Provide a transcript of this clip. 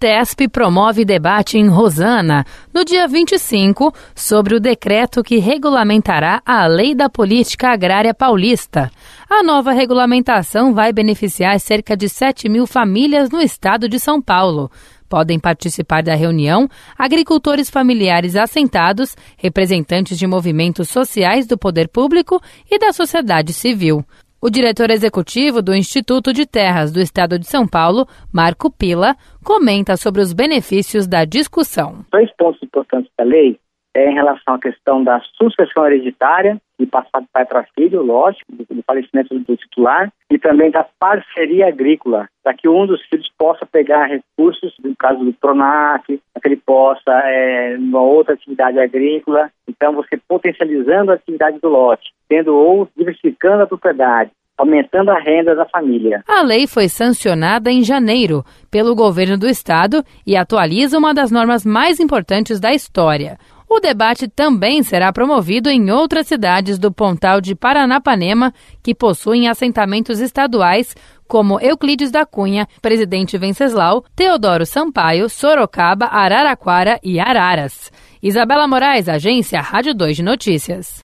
Citesp promove debate em Rosana, no dia 25, sobre o decreto que regulamentará a Lei da Política Agrária Paulista. A nova regulamentação vai beneficiar cerca de 7.000 famílias no estado de São Paulo. Podem participar da reunião agricultores familiares assentados, representantes de movimentos sociais do poder público e da sociedade civil. O diretor executivo do Instituto de Terras do Estado de São Paulo, Marco Pila, comenta sobre os benefícios da discussão. 2 pontos importantes da lei é em relação à questão da sucessão hereditária, de passar de pai para filho, lógico, do falecimento do titular, e também da parceria agrícola, para que um dos filhos possa pegar recursos, no caso do PRONAF, para que ele possa, numa outra atividade agrícola. Então, você potencializando a atividade do lote, tendo ou diversificando a propriedade, aumentando a renda da família. A lei foi sancionada em janeiro pelo governo do estado e atualiza uma das normas mais importantes da história. O debate também será promovido em outras cidades do Pontal de Paranapanema, que possuem assentamentos estaduais, como Euclides da Cunha, Presidente Venceslau, Teodoro Sampaio, Sorocaba, Araraquara e Araras. Isabela Moraes, Agência Rádio 2 de Notícias.